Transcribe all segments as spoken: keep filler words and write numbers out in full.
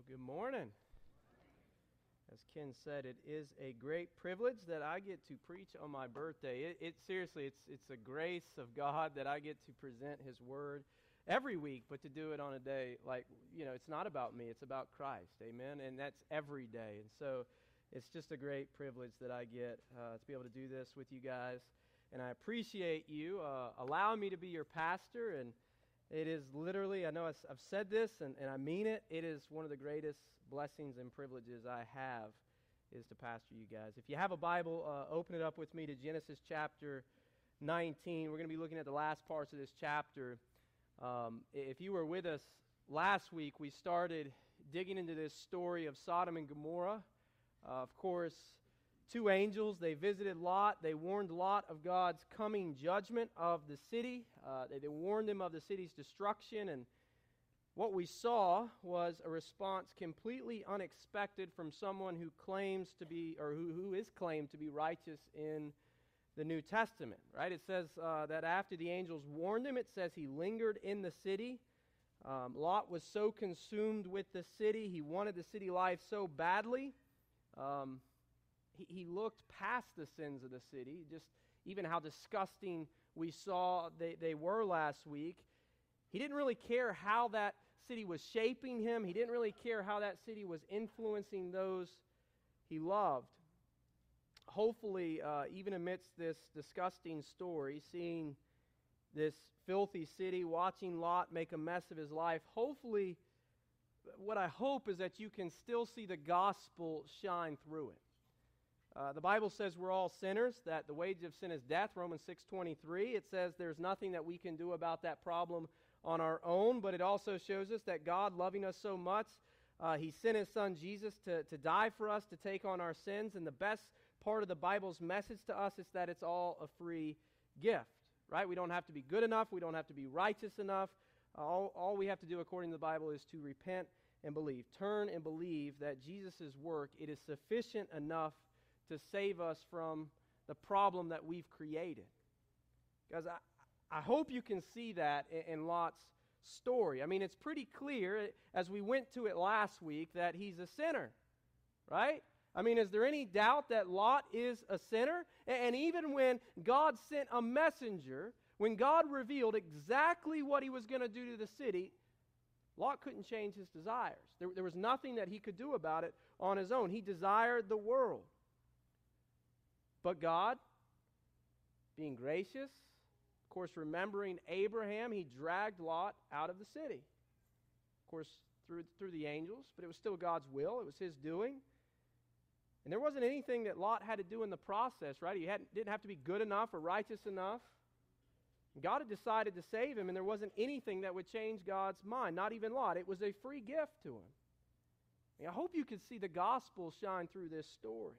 Well, good morning. As Ken said, it is a great privilege that I get to preach on my birthday. It, it seriously, it's it's a grace of God that I get to present His Word every week, but to do it on a day like, you know, it's not about me, it's about Christ, amen? And that's every day. And so it's just a great privilege that I get uh, to be able to do this with you guys. And I appreciate you uh, allowing me to be your pastor. And it is literally, I know I've, I've said this, and, and I mean it, it is one of the greatest blessings and privileges I have is to pastor you guys. If you have a Bible, uh, open it up with me to Genesis chapter nineteen. We're going to be looking at the last parts of this chapter. Um, if you were with us last week, we started digging into this story of Sodom and Gomorrah. Uh, of course, two angels, they visited Lot. They warned Lot of God's coming judgment of the city. Uh, they, they warned him of the city's destruction. And what we saw was a response completely unexpected from someone who claims to be, or who, who is claimed to be righteous in the New Testament, right? It says uh, that after the angels warned him, it says he lingered in the city. Um, Lot was so consumed with the city. He wanted the city life so badly. Um, he, he looked past the sins of the city, just even how disgusting we saw they, they were last week. He didn't really care how that city was shaping him. He didn't really care how that city was influencing those he loved. Hopefully, uh, even amidst this disgusting story, seeing this filthy city, watching Lot make a mess of his life, hopefully, what I hope is that you can still see the gospel shine through it. Uh, the Bible says we're all sinners, that the wages of sin is death, Romans six twenty-three. It says there's nothing that we can do about that problem on our own, but it also shows us that God, loving us so much, uh, He sent His Son Jesus to, to die for us, to take on our sins, and the best part of the Bible's message to us is that it's all a free gift, right? We don't have to be good enough. We don't have to be righteous enough. All, all we have to do, according to the Bible, is to repent and believe. Turn and believe that Jesus' work, it is sufficient enough to save us from the problem that we've created. Because I, I hope you can see that in, in Lot's story. I mean, it's pretty clear, as we went to it last week, that he's a sinner, right? I mean, is there any doubt that Lot is a sinner? And even when God sent a messenger, when God revealed exactly what He was going to do to the city, Lot couldn't change his desires. There, there was nothing that he could do about it on his own. He desired the world. But God, being gracious, of course, remembering Abraham, He dragged Lot out of the city. Of course, through, through the angels, but it was still God's will. It was His doing. And there wasn't anything that Lot had to do in the process, right? He hadn't, didn't have to be good enough or righteous enough. God had decided to save him, and there wasn't anything that would change God's mind, not even Lot. It was a free gift to him. And I hope you can see the gospel shine through this story.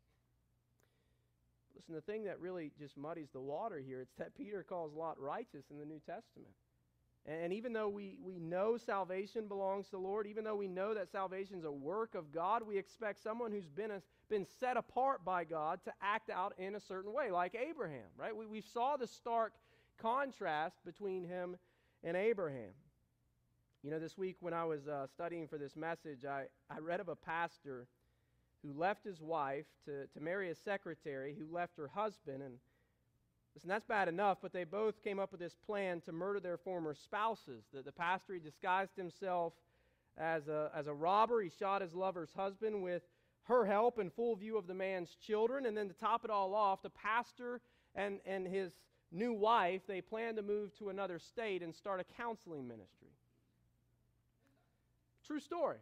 Listen, the thing that really just muddies the water here, it's that Peter calls Lot righteous in the New Testament. And even though we, we know salvation belongs to the Lord, even though we know that salvation is a work of God, we expect someone who's been a, been set apart by God to act out in a certain way, like Abraham, right? We, we saw the stark contrast between him and Abraham. You know, this week when I was uh, studying for this message, I, I read of a pastor who left his wife to, to marry a secretary who left her husband. And listen, that's bad enough, but they both came up with this plan to murder their former spouses. The, the pastor, he disguised himself as a, as a robber. He shot his lover's husband with her help in full view of the man's children. And then to top it all off, the pastor and, and his new wife, they planned to move to another state and start a counseling ministry. True story.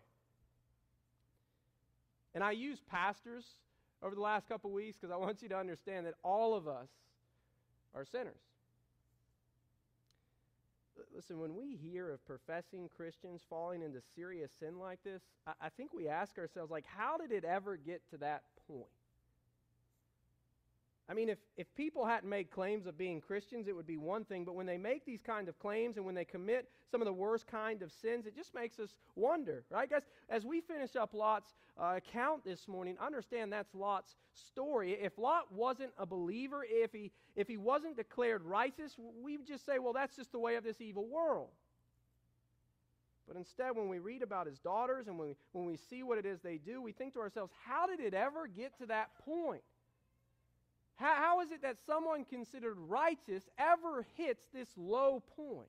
And I use pastors over the last couple of weeks because I want you to understand that all of us are sinners. Listen, when we hear of professing Christians falling into serious sin like this, I, I think we ask ourselves, like, how did it ever get to that point? I mean, if, if people hadn't made claims of being Christians, it would be one thing, but when they make these kind of claims and when they commit some of the worst kind of sins, it just makes us wonder, right? Guys, as we finish up Lot's uh, account this morning, understand that's Lot's story. If Lot wasn't a believer, if he, if he wasn't declared righteous, we would just say, well, that's just the way of this evil world. But instead, when we read about his daughters and when we, when we see what it is they do, we think to ourselves, how did it ever get to that point? How, how is it that someone considered righteous ever hits this low point?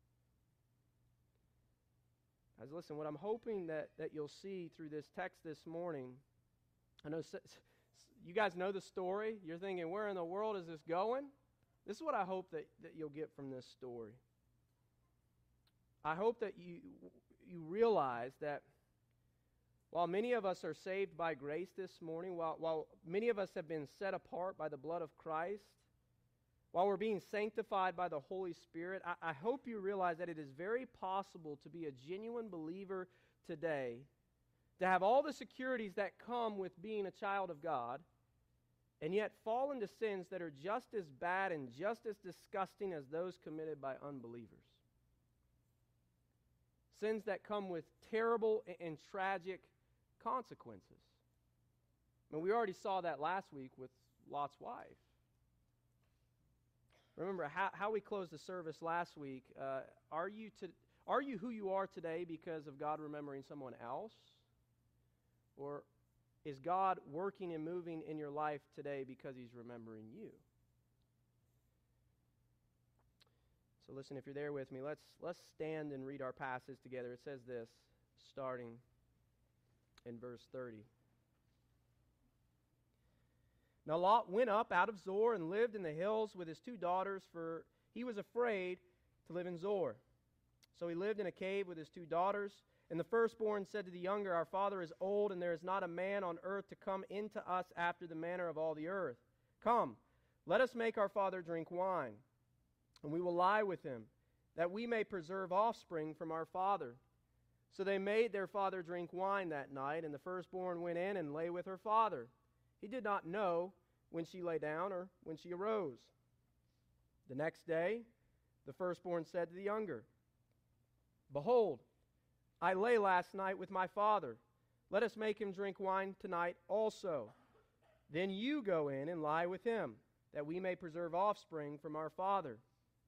Guys, listen, what I'm hoping that, that you'll see through this text this morning, I know you guys know the story. You're thinking, where in the world is this going? This is what I hope that, that you'll get from this story. I hope that you, you realize that while many of us are saved by grace this morning, while, while many of us have been set apart by the blood of Christ, while we're being sanctified by the Holy Spirit, I, I hope you realize that it is very possible to be a genuine believer today, to have all the securities that come with being a child of God, and yet fall into sins that are just as bad and just as disgusting as those committed by unbelievers. Sins that come with terrible and tragic consequences. I mean, we already saw that last week with Lot's wife. Remember how, how we closed the service last week. Uh, are you to, are you who you are today because of God remembering someone else? Or is God working and moving in your life today because he's remembering you? So listen, if you're there with me, let's let's stand and read our passage together. It says this, starting in verse thirty. Now Lot went up out of Zoar and lived in the hills with his two daughters, for he was afraid to live in Zoar. So he lived in a cave with his two daughters. And the firstborn said to the younger, Our father is old, and there is not a man on earth to come into us after the manner of all the earth. Come, let us make our father drink wine, and we will lie with him, that we may preserve offspring from our father. So they made their father drink wine that night, and the firstborn went in and lay with her father. He did not know when she lay down or when she arose. The next day, the firstborn said to the younger, Behold, I lay last night with my father. Let us make him drink wine tonight also. Then you go in and lie with him, that we may preserve offspring from our father.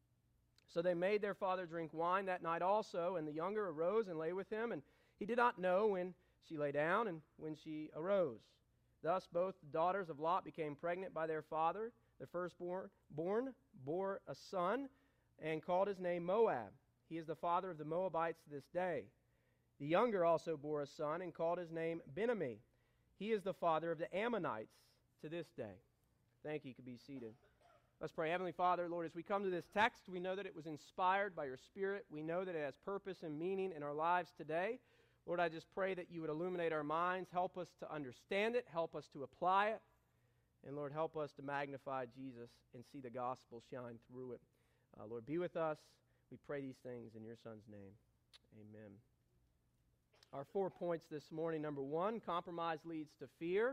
So they made their father drink wine that night also, and the younger arose and lay with him, and he did not know when she lay down and when she arose. Thus both the daughters of Lot became pregnant by their father. The firstborn born bore a son and called his name Moab. He is the father of the Moabites to this day. The younger also bore a son and called his name Ben-Ammi. He is the father of the Ammonites to this day. Thank you. You can be seated. Let's pray. Heavenly Father, Lord, as we come to this text, we know that it was inspired by your Spirit. We know that it has purpose and meaning in our lives today. Lord, I just pray that you would illuminate our minds, help us to understand it, help us to apply it, and Lord, help us to magnify Jesus and see the gospel shine through it. Uh, Lord, be with us. We pray these things in your Son's name. Amen. Our four points this morning. Number one, compromise leads to fear.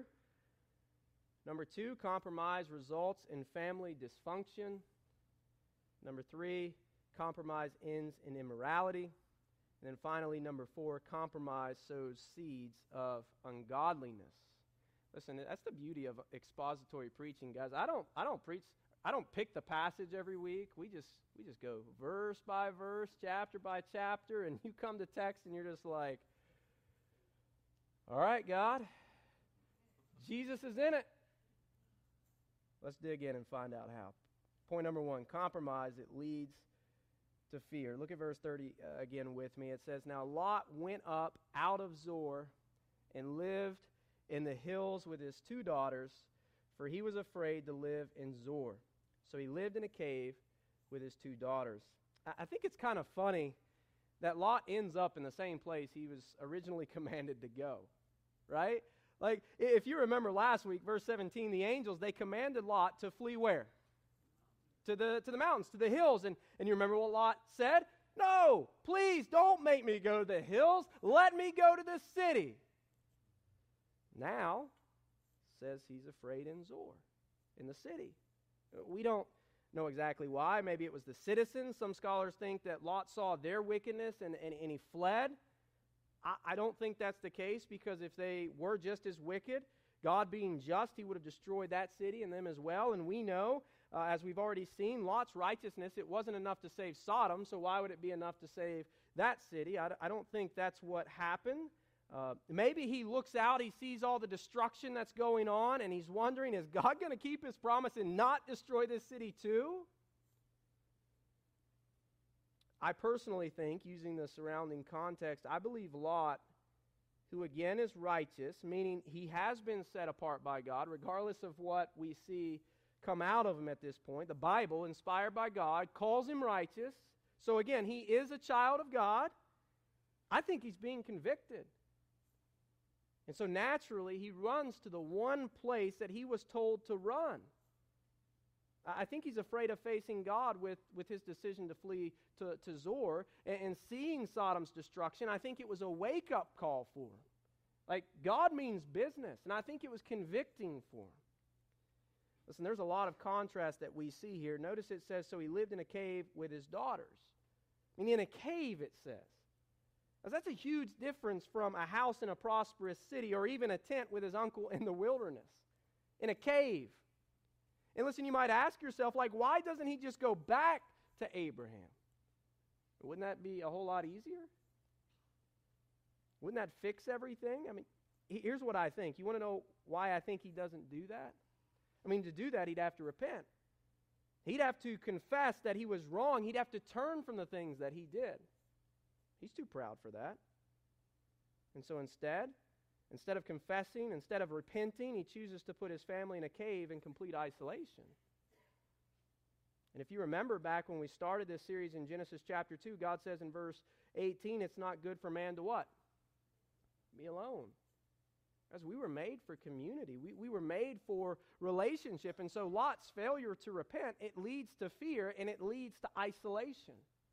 Number two, compromise results in family dysfunction. Number three, compromise ends in immorality. And then finally, number four, compromise sows seeds of ungodliness. Listen, that's the beauty of expository preaching, guys. I don't I don't preach I don't pick the passage every week. We just we just go verse by verse, chapter by chapter, and you come to text and you're just like, all right, God, Jesus is in it. Let's dig in and find out how. Point number one, compromise, it leads to fear. Look at verse thirty uh, again with me. It says, Now Lot went up out of Zoar and lived in the hills with his two daughters, for he was afraid to live in Zoar. So he lived in a cave with his two daughters. I, I think it's kind of funny that Lot ends up in the same place he was originally commanded to go, right? Like, if you remember last week, verse seventeen, the angels, they commanded Lot to flee where? To the to the mountains, to the hills. And, and you remember what Lot said? No, please don't make me go to the hills. Let me go to the city. Now, says he's afraid in Zoar, in the city. We don't know exactly why. Maybe it was the citizens. Some scholars think that Lot saw their wickedness and, and, and he fled. I, I don't think that's the case, because if they were just as wicked, God being just, he would have destroyed that city and them as well. And we know Uh, as we've already seen, Lot's righteousness, it wasn't enough to save Sodom, so why would it be enough to save that city? I, I don't think that's what happened. Uh, maybe he looks out, he sees all the destruction that's going on, and he's wondering, is God going to keep his promise and not destroy this city too? I personally think, using the surrounding context, I believe Lot, who again is righteous, meaning he has been set apart by God, regardless of what we see come out of him at this point. The Bible, inspired by God, calls him righteous. So again, he is a child of God. I think he's being convicted. And so naturally, he runs to the one place that he was told to run. I think he's afraid of facing God with, with his decision to flee to, to Zoar and, and seeing Sodom's destruction. I think it was a wake-up call for him. Like, God means business, and I think it was convicting for him. Listen, there's a lot of contrast that we see here. Notice it says, so he lived in a cave with his daughters. I mean, in a cave, it says. Now, that's a huge difference from a house in a prosperous city or even a tent with his uncle in the wilderness. In a cave. And listen, you might ask yourself, like, why doesn't he just go back to Abraham? Wouldn't that be a whole lot easier? Wouldn't that fix everything? I mean, here's what I think. You want to know why I think he doesn't do that? I mean, to do that, he'd have to repent. He'd have to confess that he was wrong. He'd have to turn from the things that he did. He's too proud for that. And so instead, instead of confessing, instead of repenting, he chooses to put his family in a cave in complete isolation. And if you remember back when we started this series in Genesis chapter two, God says in verse eighteen, it's not good for man to what? Be alone. As we were made for community. We, we were made for relationship. And so Lot's failure to repent, it leads to fear and it leads to isolation.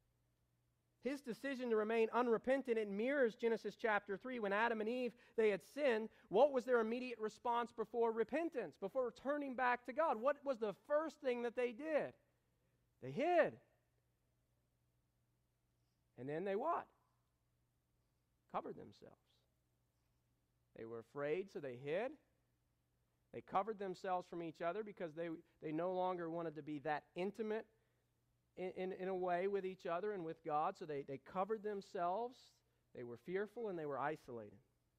His decision to remain unrepentant, it mirrors Genesis chapter three. When Adam and Eve, they had sinned, what was their immediate response before repentance, before turning back to God? What was the first thing that they did? They hid. And then they what? Covered themselves. They were afraid, so they hid. They covered themselves from each other because they, they no longer wanted to be that intimate in, in, in a way with each other and with God. So they, they covered themselves. They were fearful and they were isolated.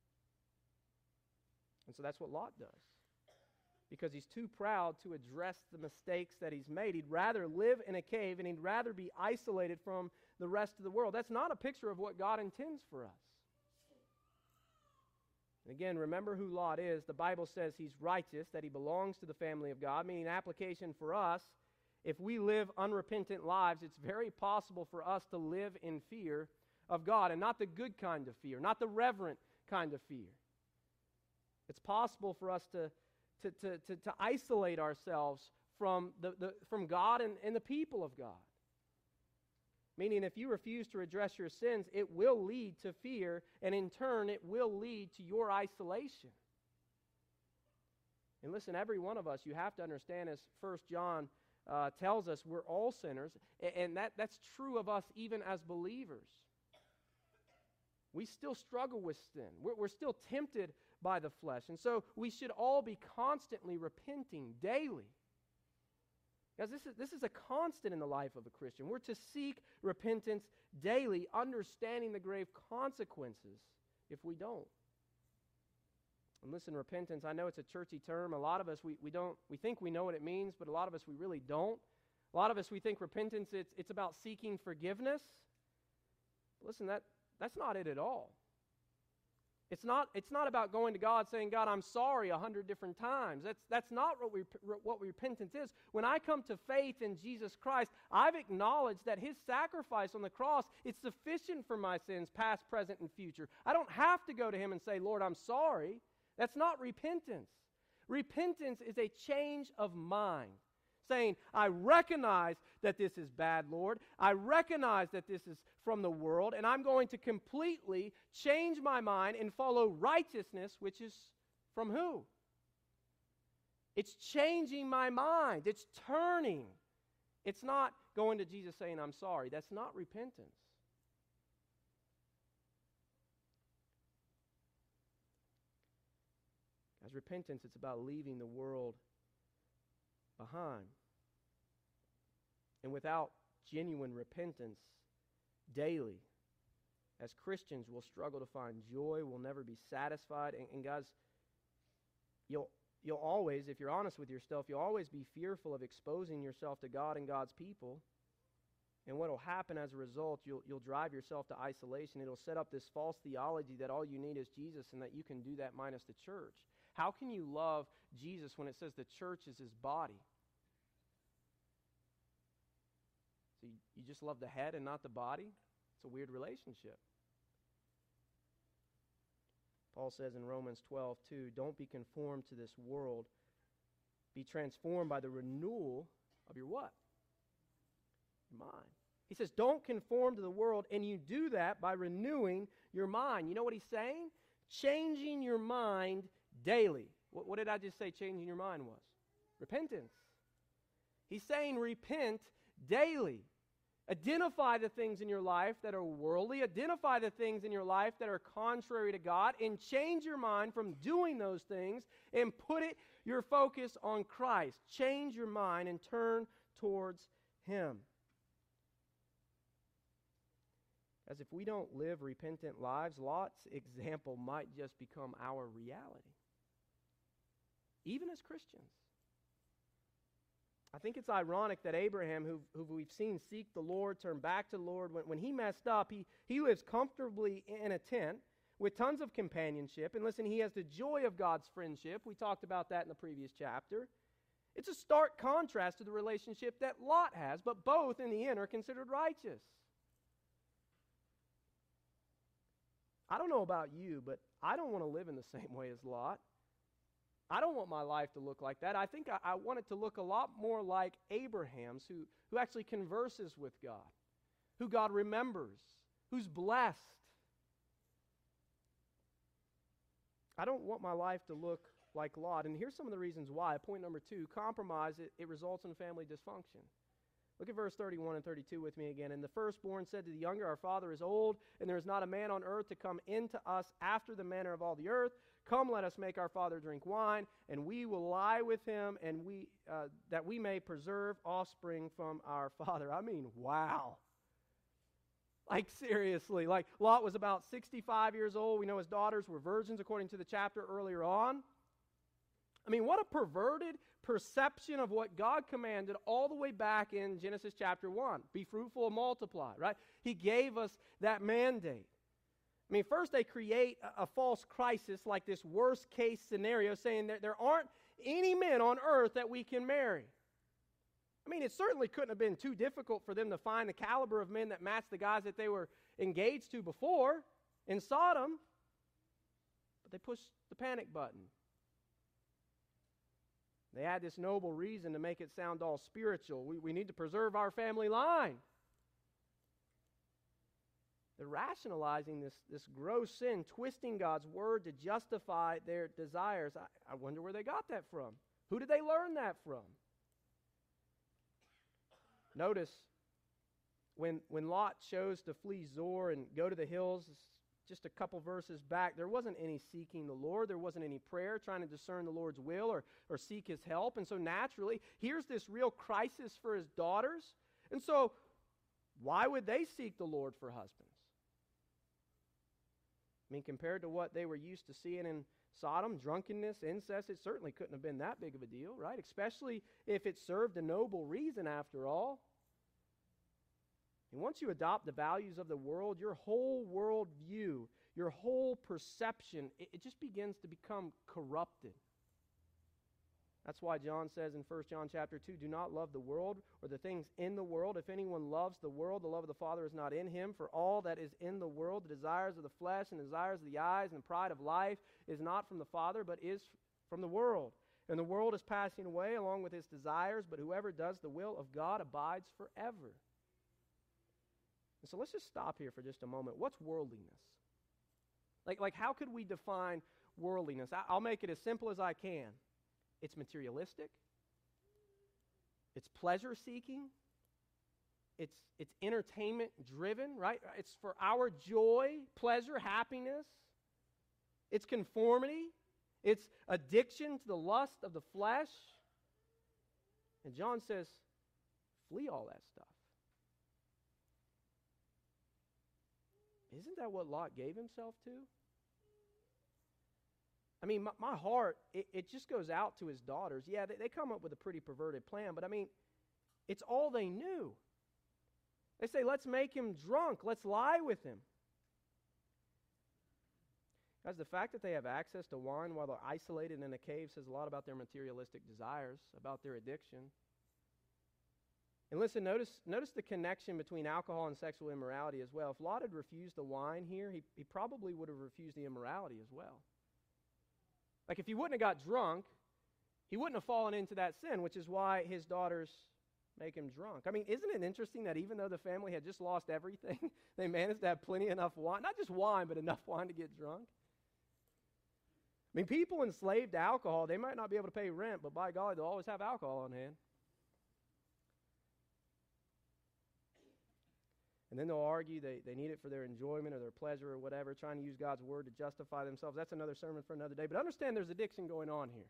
And so that's what Lot does. Because he's too proud to address the mistakes that he's made. He'd rather live in a cave and he'd rather be isolated from the rest of the world. That's not a picture of what God intends for us. And again, remember who Lot is. The Bible says he's righteous, that he belongs to the family of God, meaning application for us. If we live unrepentant lives, it's very possible for us to live in fear of God, and not the good kind of fear, not the reverent kind of fear. It's possible for us to, to, to, to, to isolate ourselves from, the, the, from God and, and the people of God. Meaning if you refuse to address your sins, it will lead to fear, and in turn, it will lead to your isolation. And listen, every one of us, you have to understand, as First John uh, tells us, we're all sinners, and that, that's true of us even as believers. We still struggle with sin. We're, we're still tempted by the flesh, and so we should all be constantly repenting daily. Guys, this is, this is a constant in the life of a Christian. We're to seek repentance daily, understanding the grave consequences if we don't. And listen, repentance, I know it's a churchy term. A lot of us, we, we don't, we think we know what it means, but a lot of us, we really don't. A lot of us, we think repentance, it's, it's about seeking forgiveness. Listen, that, that's not it at all. It's not, it's not about going to God saying, God, I'm sorry a hundred different times. That's, that's not what, we, what repentance is. When I come to faith in Jesus Christ, I've acknowledged that his sacrifice on the cross is sufficient for my sins, past, present, and future. I don't have to go to him and say, Lord, I'm sorry. That's not repentance. Repentance is a change of mind. Saying, I recognize that this is bad, Lord. I recognize that this is from the world, and I'm going to completely change my mind and follow righteousness, which is from who? It's changing my mind. It's turning. It's not going to Jesus saying, I'm sorry. That's not repentance. As repentance, it's about leaving the world behind. And without genuine repentance daily, as Christians, we'll struggle to find joy. We'll never be satisfied. And, and guys, you'll you'll always, if you're honest with yourself, you'll always be fearful of exposing yourself to God and God's people. And what will happen as a result, you'll you'll drive yourself to isolation. It'll set up this false theology that all you need is Jesus and that you can do that minus the church. How can you love Jesus when it says the church is his body? So you, you just love the head and not the body? It's a weird relationship. Paul says in Romans twelve two, don't be conformed to this world. Be transformed by the renewal of your what? Your mind. He says, don't conform to the world, and you do that by renewing your mind. You know what he's saying? Changing your mind daily. What, what did I just say changing your mind was? Repentance. He's saying repent daily. Identify the things in your life that are worldly. Identify the things in your life that are contrary to God, and change your mind from doing those things and put it your focus on Christ. Change your mind and turn towards him. As if we don't live repentant lives, Lot's example might just become our reality, even as Christians. I think it's ironic that Abraham, who, who we've seen seek the Lord, turn back to the Lord, when, when he messed up, he, he lives comfortably in a tent with tons of companionship. And listen, he has the joy of God's friendship. We talked about that in the previous chapter. It's a stark contrast to the relationship that Lot has, but both in the end are considered righteous. I don't know about you, but I don't want to live in the same way as Lot. I don't want my life to look like that. I think I, I want it to look a lot more like Abraham's, who, who actually converses with God, who God remembers, who's blessed. I don't want my life to look like Lot. And here's some of the reasons why. Point number two, compromise, it, it results in family dysfunction. Look at verse thirty-one and thirty-two with me again. And the firstborn said to the younger, our father is old, and there is not a man on earth to come into us after the manner of all the earth. Come, let us make our father drink wine, and we will lie with him, and we uh, that we may preserve offspring from our father. I mean, wow. Like, seriously. Like, Lot was about sixty-five years old. We know his daughters were virgins, according to the chapter earlier on. I mean, what a perverted perception of what God commanded all the way back in Genesis chapter one. Be fruitful and multiply, right? He gave us that mandate. I mean, first they create a, a false crisis, like this worst case scenario, saying that there aren't any men on earth that we can marry. I mean, it certainly couldn't have been too difficult for them to find the caliber of men that matched the guys that they were engaged to before in Sodom. But they pushed the panic button. They had this noble reason to make it sound all spiritual. We, we need to preserve our family line. They're rationalizing this, this gross sin, twisting God's word to justify their desires. I, I wonder where they got that from. Who did they learn that from? Notice, when, when Lot chose to flee Zoar and go to the hills, just a couple verses back, there wasn't any seeking the Lord. There wasn't any prayer, trying to discern the Lord's will or, or seek his help. And so naturally, here's this real crisis for his daughters. And so, why would they seek the Lord for husbands? I mean, compared to what they were used to seeing in Sodom, drunkenness, incest, it certainly couldn't have been that big of a deal, right? Especially if it served a noble reason after all. And once you adopt the values of the world, your whole worldview, your whole perception, it, it just begins to become corrupted. That's why John says in First John chapter two, do not love the world or the things in the world. If anyone loves the world, the love of the Father is not in him. For all that is in the world, the desires of the flesh and the desires of the eyes and the pride of life is not from the Father, but is from the world. And the world is passing away along with its desires, but whoever does the will of God abides forever. And so let's just stop here for just a moment. What's worldliness? Like, like how could we define worldliness? I, I'll make it as simple as I can. It's materialistic. It's pleasure-seeking. It's, it's entertainment-driven, right? It's for our joy, pleasure, happiness. It's conformity. It's addiction to the lust of the flesh. And John says, Flee all that stuff. Isn't that what Lot gave himself to? I mean, my, my heart, it, it just goes out to his daughters. Yeah, they, they come up with a pretty perverted plan, but I mean, it's all they knew. They say, let's make him drunk. Let's lie with him. Guys, the fact that they have access to wine while they're isolated in a cave says a lot about their materialistic desires, about their addiction. And listen, notice, notice the connection between alcohol and sexual immorality as well. If Lot had refused the wine here, he, he probably would have refused the immorality as well. Like if he wouldn't have got drunk, he wouldn't have fallen into that sin, which is why his daughters make him drunk. I mean, isn't it interesting that even though the family had just lost everything, they managed to have plenty enough wine, not just wine, but enough wine to get drunk? I mean, people enslaved to alcohol, they might not be able to pay rent, but by God, they'll always have alcohol on hand. And then they'll argue they, they need it for their enjoyment or their pleasure or whatever, trying to use God's word to justify themselves. That's another sermon for another day. But understand there's addiction going on here.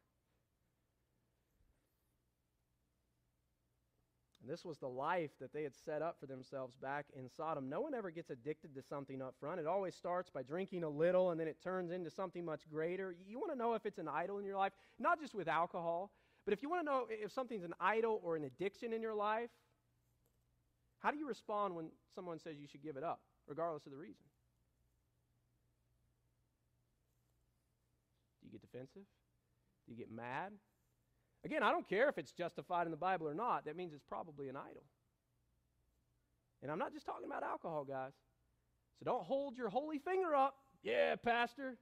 And this was the life that they had set up for themselves back in Sodom. No one ever gets addicted to something up front. It always starts by drinking a little, and then it turns into something much greater. You want to know if it's an idol in your life, not just with alcohol, but if you want to know if something's an idol or an addiction in your life, how do you respond when someone says you should give it up, regardless of the reason? Do you get defensive? Do you get mad? Again, I don't care if it's justified in the Bible or not. That means it's probably an idol. And I'm not just talking about alcohol, guys. So don't hold your holy finger up. Yeah, Pastor.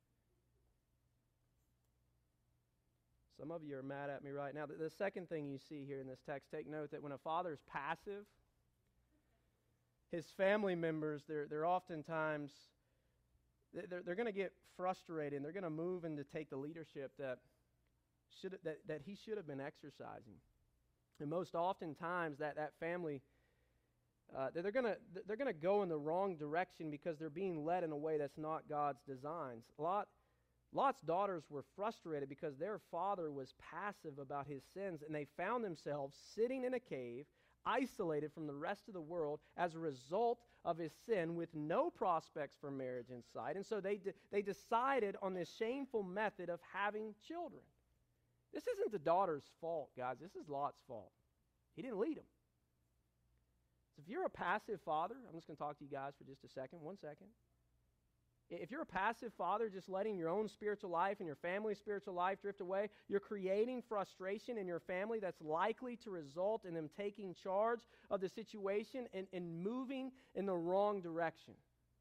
Some of you are mad at me right now. The, the second thing you see here in this text, take note that when a father is passive, his family members, they're, they're oftentimes, they're, they're going to get frustrated, and they're going to move in to take the leadership that, should, that, that he should have been exercising. And most oftentimes, that, that family, uh, they're going to they're going to go in the wrong direction because they're being led in a way that's not God's designs. Lot, Lot's daughters were frustrated because their father was passive about his sins, and they found themselves sitting in a cave, isolated from the rest of the world as a result of his sin with no prospects for marriage in sight. And so they, de- they decided on this shameful method of having children. This isn't the daughter's fault, guys. This is Lot's fault. He didn't lead them. So if you're a passive father, I'm just going to talk to you guys for just a second, one second. If you're a passive father, just letting your own spiritual life and your family's spiritual life drift away, you're creating frustration in your family that's likely to result in them taking charge of the situation and, and moving in the wrong direction.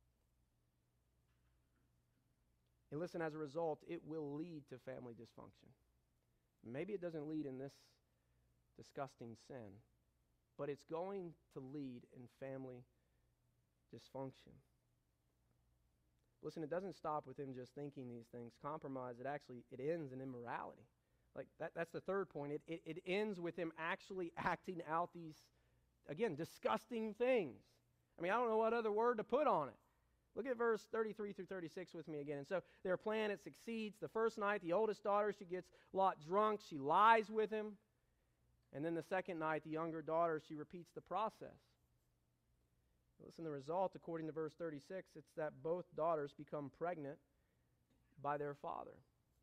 And listen, as a result, it will lead to family dysfunction. Maybe it doesn't lead in this disgusting sin, but it's going to lead in family dysfunction. Listen, it doesn't stop with him just thinking these things. Compromise, it actually, it ends in immorality. Like, that, that's the third point. It, it, it ends with him actually acting out these, again, disgusting things. I mean, I don't know what other word to put on it. Look at verse thirty-three through thirty-six with me again. And so their plan, it succeeds. The first night, the oldest daughter, she gets Lot drunk. She lies with him. And then the second night, the younger daughter, she repeats the process. Listen, the result, according to verse thirty-six, it's that both daughters become pregnant by their father.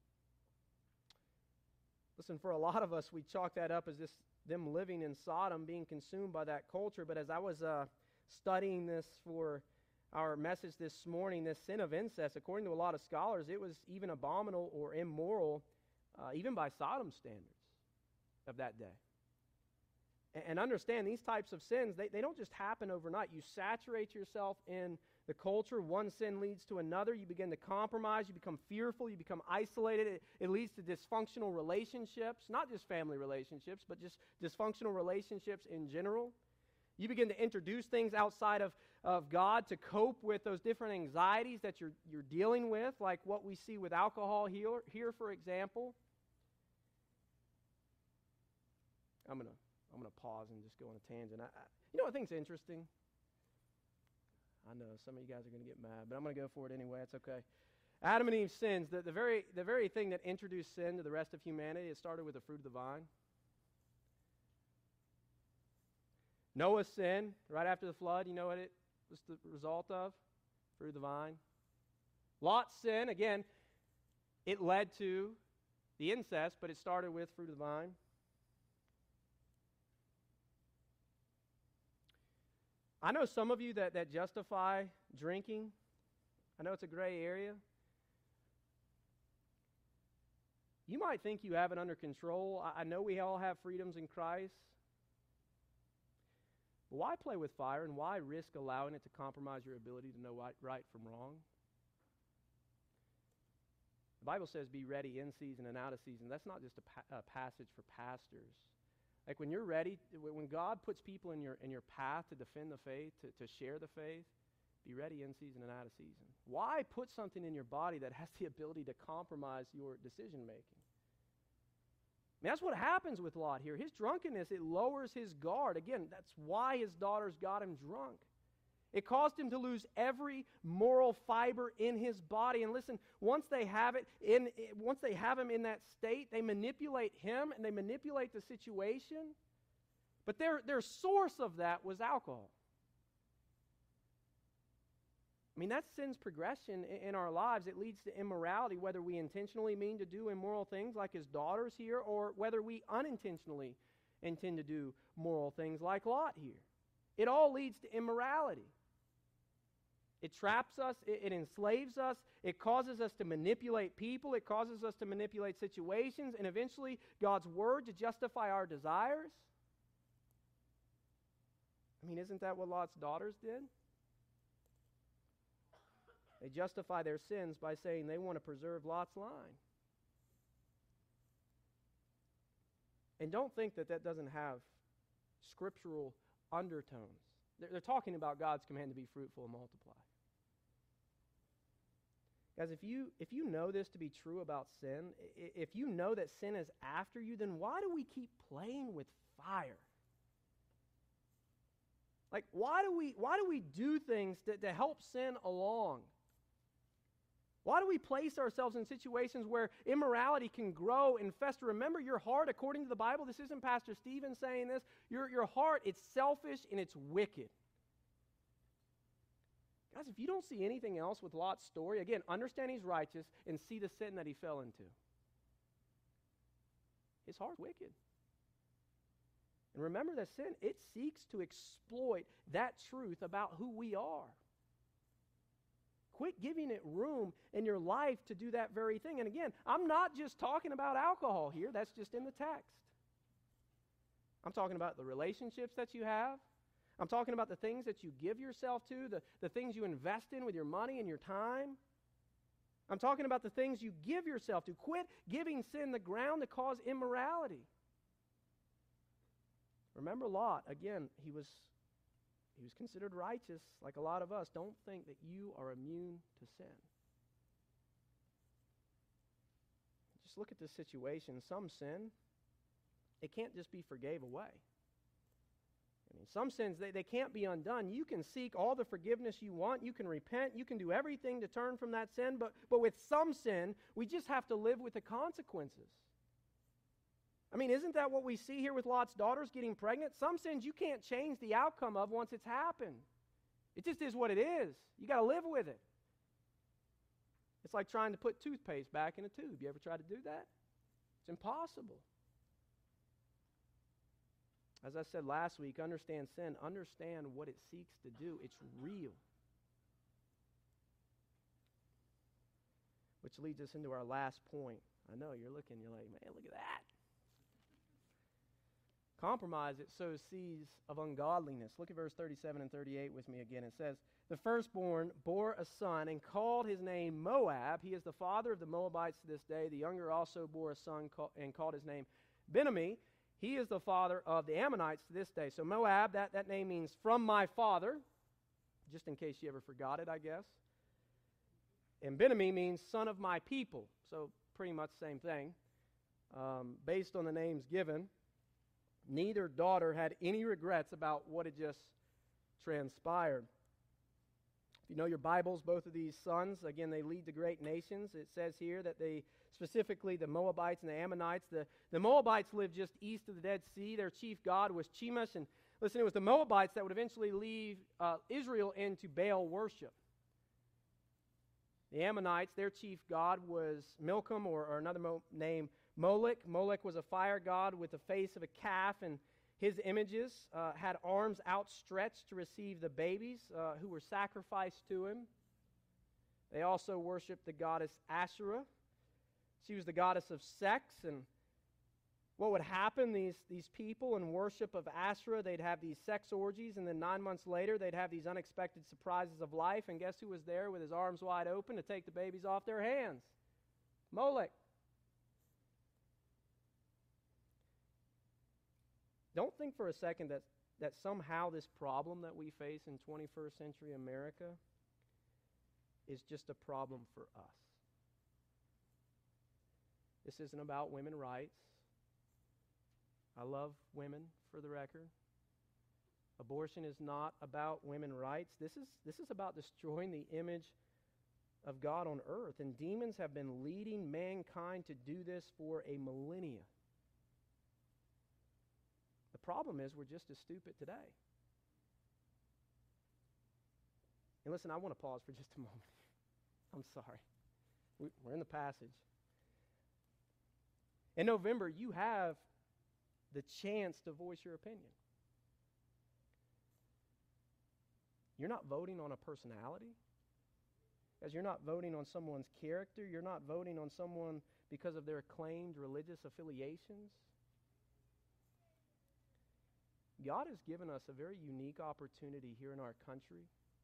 Listen, for a lot of us, we chalk that up as this them living in Sodom, being consumed by that culture. But as I was uh, studying this for our message this morning, this sin of incest, according to a lot of scholars, it was even abominable or immoral, uh, even by Sodom standards of that day. And understand, these types of sins, they, they don't just happen overnight. You saturate yourself in the culture. One sin leads to another. You begin to compromise. You become fearful. You become isolated. It, it leads to dysfunctional relationships, not just family relationships, but just dysfunctional relationships in general. You begin to introduce things outside of, of God to cope with those different anxieties that you're, you're dealing with, like what we see with alcohol here, here for example. I'm going to I'm going to pause and just go on a tangent. I, I, you know what I think's interesting? I know some of you guys are going to get mad, but I'm going to go for it anyway. It's okay. Adam and Eve sins. The, the, very, the very thing that introduced sin to the rest of humanity, it started with the fruit of the vine. Noah's sin, right after the flood, you know what it was the result of? Fruit of the vine. Lot's sin, again, it led to the incest, but it started with fruit of the vine. I know some of you that, that justify drinking. I know it's a gray area. You might think you have it under control. I, I know we all have freedoms in Christ. But why play with fire, and why risk allowing it to compromise your ability to know right, right from wrong? The Bible says be ready in season and out of season. That's not just a, pa- a passage for pastors. Like when you're ready, when God puts people in your in your path to defend the faith, to, to share the faith, be ready in season and out of season. Why put something in your body that has the ability to compromise your decision making? I mean, that's what happens with Lot here. His drunkenness, it lowers his guard. Again, that's why his daughters got him drunk. It caused him to lose every moral fiber in his body. And listen, once they have it in, once they have him in that state, they manipulate him and they manipulate the situation. But their, their source of that was alcohol. I mean, that's sin's progression in our lives. It leads to immorality, whether we intentionally mean to do immoral things like his daughters here, or whether we unintentionally intend to do moral things like Lot here. It all leads to immorality. It traps us, it, it enslaves us, it causes us to manipulate people, it causes us to manipulate situations, and eventually God's word to justify our desires. I mean, isn't that what Lot's daughters did? They justify their sins by saying they want to preserve Lot's line. And don't think that that doesn't have scriptural undertones. They're, they're talking about God's command to be fruitful and multiply. Guys, if you if you know this to be true about sin, if you know that sin is after you, then why do we keep playing with fire? Like, why do we why do we do things to, to help sin along? Why do we place ourselves in situations where immorality can grow and fester? Remember, your heart, according to the Bible, this isn't Pastor Stephen saying this, your, your heart, it's selfish and it's wicked. Guys, if you don't see anything else with Lot's story, again, understand he's righteous and see the sin that he fell into. His heart's wicked. And remember that sin, it seeks to exploit that truth about who we are. Quit giving it room in your life to do that very thing. And again, I'm not just talking about alcohol here. That's just in the text. I'm talking about the relationships that you have. I'm talking about the things that you give yourself to, the, the things you invest in with your money and your time. I'm talking about the things you give yourself to. Quit giving sin the ground to cause immorality. Remember Lot, again, he was He was considered righteous, like a lot of us. Don't think that you are immune to sin. Just look at this situation. Some sin, it can't just be forgave away. I mean, some sins, they, they can't be undone. You can seek all the forgiveness you want. You can repent. You can do everything to turn from that sin. But, but with some sin, we just have to live with the consequences. I mean, isn't that what we see here with Lot's daughters getting pregnant? Some sins you can't change the outcome of once it's happened. It just is what it is. You got to live with it. It's like trying to put toothpaste back in a tube. You ever try to do that? It's impossible. As I said last week, understand sin. Understand what it seeks to do. It's real. Which leads us into our last point. I know you're looking, you're like, man, look at that. Compromise, it sows seeds of ungodliness. Look at verse thirty-seven and thirty-eight with me again. It says, the firstborn bore a son and called his name Moab. He is the father of the Moabites to this day. The younger also bore a son and called his name Ben-Ammi. He is the father of the Ammonites to this day. So Moab, that, that name means from my father, just in case you ever forgot it, I guess. And Ben-Ammi means son of my people. So pretty much the same thing. Um, based on the names given, neither daughter had any regrets about what had just transpired. If you know your Bibles, both of these sons, again, they lead to great nations. It says here that they, specifically the Moabites and the Ammonites, the, the Moabites lived just east of the Dead Sea. Their chief god was Chemosh, and Listen, it was the Moabites that would eventually lead uh, Israel into Baal worship. The Ammonites, their chief god was Milcom, or, or another mo- name, Molech. Molech was a fire god with the face of a calf, and his images uh, had arms outstretched to receive the babies uh, who were sacrificed to him. They also worshipped the goddess Asherah. She was the goddess of sex, and what would happen, these, these people in worship of Asherah, they'd have these sex orgies, and then nine months later, they'd have these unexpected surprises of life, and guess who was there with his arms wide open to take the babies off their hands? Molech. Don't think for a second that, that somehow this problem that we face in twenty-first century America is just a problem for us. This isn't about women's rights. I love women, for the record. Abortion is not about women's rights. This is, this is about destroying the image of God on earth. And demons have been leading mankind to do this for a millennia. The problem is we're just as stupid today. And listen, I want to pause for just a moment. I'm sorry. We, we're in the passage. In November, you have the chance to voice your opinion. You're not voting on a personality. As you're not voting on someone's character. You're not voting on someone because of their claimed religious affiliations. God has given us a very unique opportunity here in our country.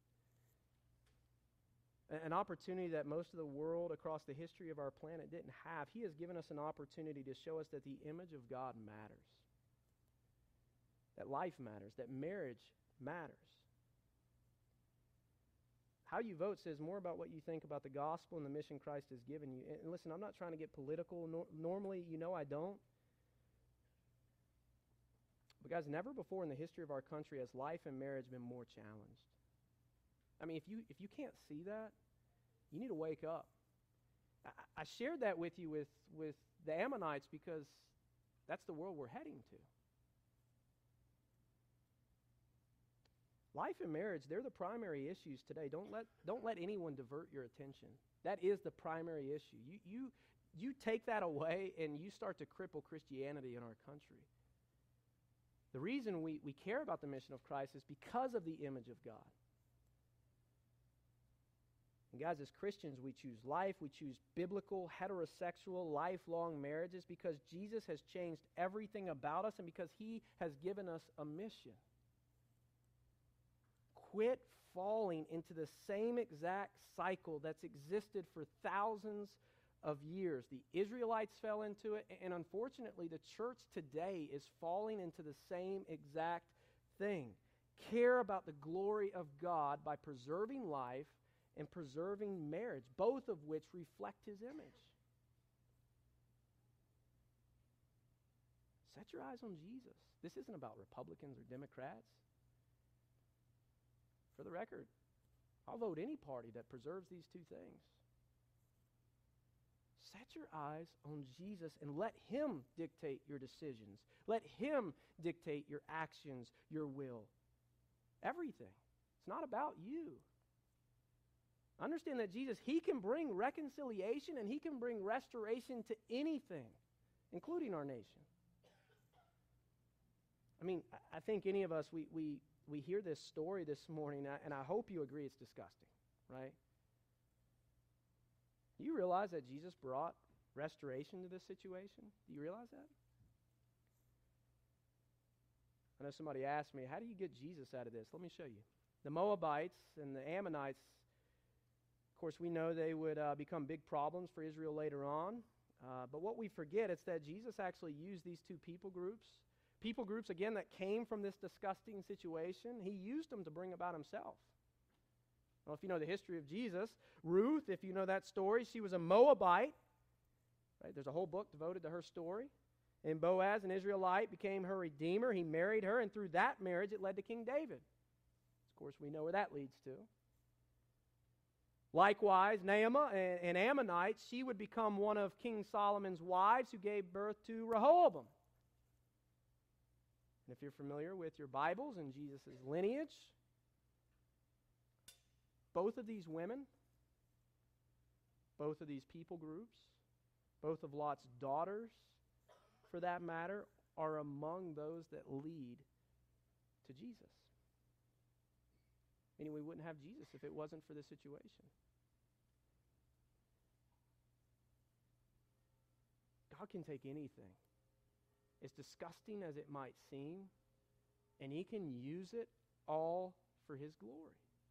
An opportunity that most of the world across the history of our planet didn't have. He has given us an opportunity to show us that the image of God matters. That life matters. That marriage matters. How you vote says more about what you think about the gospel and the mission Christ has given you. And listen, I'm not trying to get political. Nor- normally, you know I don't. But guys, never before in the history of our country has life and marriage been more challenged. I mean, if you if you can't see that, you need to wake up. I, I shared that with you with, with the Ammonites because that's the world we're heading to. Life and marriage, they're the primary issues today. Don't let don't let anyone divert your attention. That is the primary issue. You you you take that away and you start to cripple Christianity in our country. The reason we, we care about the mission of Christ is because of the image of God. And guys, as Christians, we choose life, we choose biblical, heterosexual, lifelong marriages because Jesus has changed everything about us and because he has given us a mission. Quit falling into the same exact cycle that's existed for thousands of years. The Israelites fell into it, and unfortunately, the church today is falling into the same exact thing. Care about the glory of God by preserving life and preserving marriage, both of which reflect his image. Set your eyes on Jesus. This isn't about Republicans or Democrats. For the record, I'll vote any party that preserves these two things. Set your eyes on Jesus and let him dictate your decisions. Let him dictate your actions, your will. Everything. It's not about you. Understand that Jesus, he can bring reconciliation and he can bring restoration to anything, including our nation. I mean, I think any of us, we we we hear this story this morning, and I hope you agree it's disgusting, right? Do you realize that Jesus brought restoration to this situation? Do you realize that? I know somebody asked me, how do you get Jesus out of this? Let me show you. The Moabites and the Ammonites, of course, we know they would uh, become big problems for Israel later on. Uh, but what we forget is that Jesus actually used these two people groups. People groups, again, that came from this disgusting situation. He used them to bring about himself. Well, if you know the history of Jesus, Ruth, if you know that story, she was a Moabite. Right? There's a whole book devoted to her story. And Boaz, an Israelite, became her redeemer. He married her, and through that marriage, it led to King David. Of course, we know where that leads to. Likewise, Naamah, an Ammonite, she would become one of King Solomon's wives who gave birth to Rehoboam. And if you're familiar with your Bibles and Jesus' lineage, both of these women, both of these people groups, both of Lot's daughters, for that matter, are among those that lead to Jesus. Meaning we wouldn't have Jesus if it wasn't for this situation. God can take anything, as disgusting as it might seem, and He can use it all for His glory.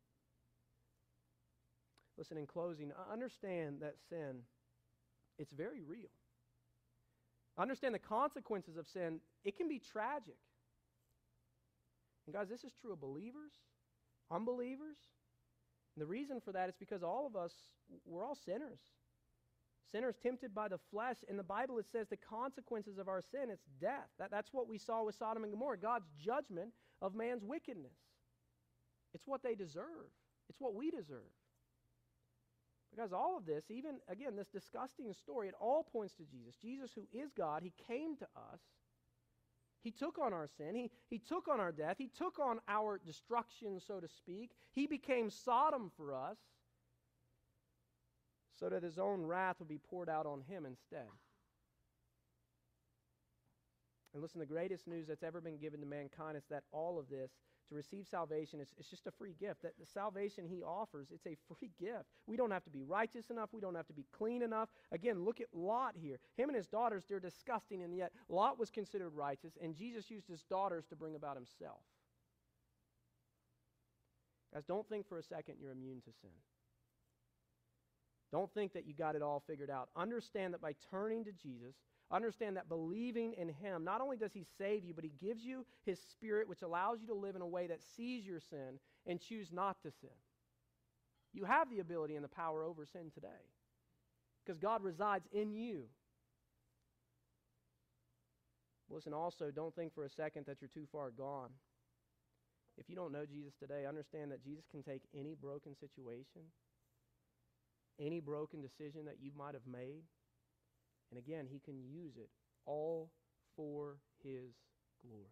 Listen, in closing, understand that sin, it's very real. Understand the consequences of sin. It can be tragic. And guys, this is true of believers, unbelievers. And the reason for that is because all of us, we're all sinners. Sinners tempted by the flesh. In the Bible, it says the consequences of our sin, it's death. That, that's what we saw with Sodom and Gomorrah, God's judgment of man's wickedness. It's what they deserve. It's what we deserve. Because all of this, even, again, this disgusting story, it all points to Jesus. Jesus, who is God, He came to us. He took on our sin. He, he took on our death. He took on our destruction, so to speak. He became Sodom for us so that His own wrath would be poured out on Him instead. And listen, the greatest news that's ever been given to mankind is that all of this, to receive salvation, it's, it's just a free gift. That the salvation He offers, it's a free gift. We don't have to be righteous enough. We don't have to be clean enough. Again, look at Lot here. Him and his daughters, they're disgusting, and yet Lot was considered righteous, and Jesus used his daughters to bring about Himself. Guys, don't think for a second you're immune to sin. Don't think that you got it all figured out. Understand that by turning to Jesus, understand that believing in Him, not only does He save you, but He gives you His Spirit, which allows you to live in a way that sees your sin and choose not to sin. You have the ability and the power over sin today because God resides in you. Listen, also, don't think for a second that you're too far gone. If you don't know Jesus today, understand that Jesus can take any broken situation, any broken decision that you might have made, and again, He can use it all for His glory.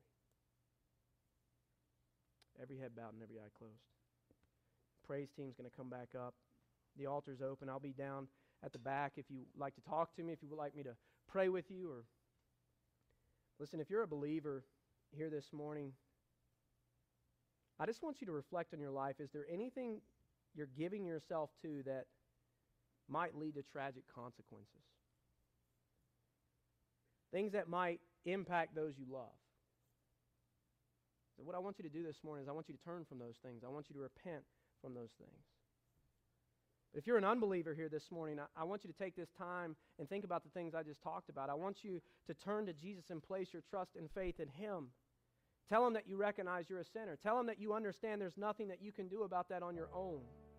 Every head bowed and every eye closed. Praise team's going to come back up. The altar's open. I'll be down at the back if you would like to talk to me, if you would like me to pray with you. Or listen, if you're a believer here this morning, I just want you to reflect on your life. Is there anything you're giving yourself to that might lead to tragic consequences? Things that might impact those you love. So what I want you to do this morning is I want you to turn from those things. I want you to repent from those things. But if you're an unbeliever here this morning, I, I want you to take this time and think about the things I just talked about. I want you to turn to Jesus and place your trust and faith in Him. Tell Him that you recognize you're a sinner. Tell Him that you understand there's nothing that you can do about that on your own.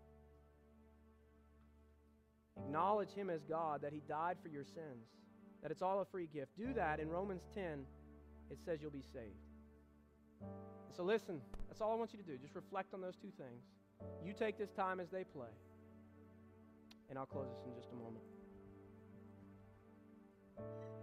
Acknowledge Him as God, that He died for your sins, that it's all a free gift. Do that. In Romans ten, it says you'll be saved. So listen, that's all I want you to do. Just reflect on those two things. You take this time as they play, and I'll close this in just a moment.